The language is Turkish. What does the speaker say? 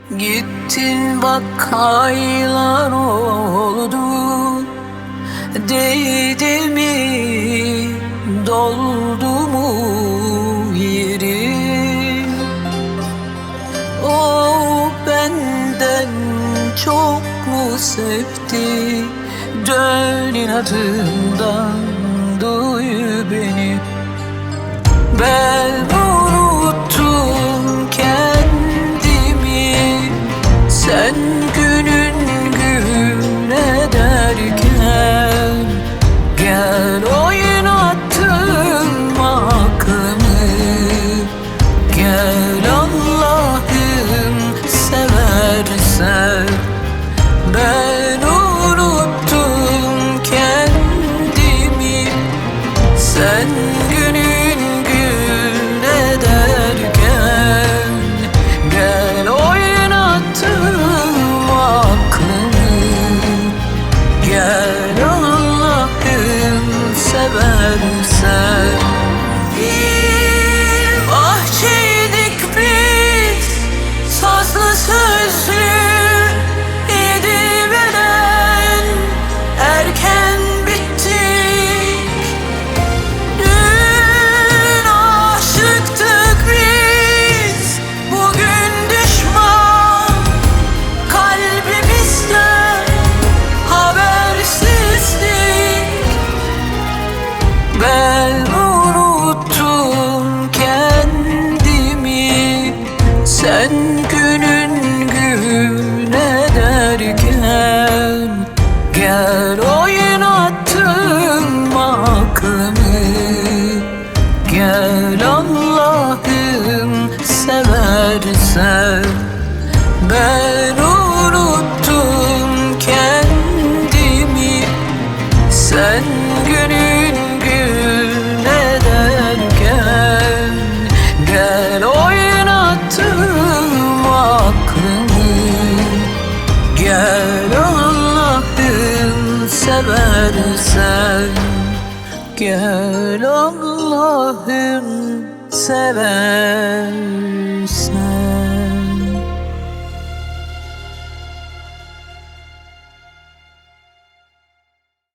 Gittin bak aylar oldu, değdi mi, doldu mu yeri? O benden çok mu sevdi? Dön inadından duy beni. Ben unuttum kendimi, sen günün gün ederken. Gel oynattım aklımı, gel Allah'ım seversen. Ben unuttum kendimi, sen günün gün ederken. Gel oynattım aklımı, gel Allah'ım seversen. Bir bahçeydik biz, sazlı sözlü, yedi beden erken bittik. Dün aşıktık biz, bugün düşman kalbimizde habersizlik. Ben unuttum kendimi, sen günün gün ederken. Gel oynattım aklımı, gel Allah'ım seversen. Ben unuttum kendimi, sen günün gün ederken. Gel oynattım aklımı, gel Allah'ım seversen. Gel Allah'ım seversen.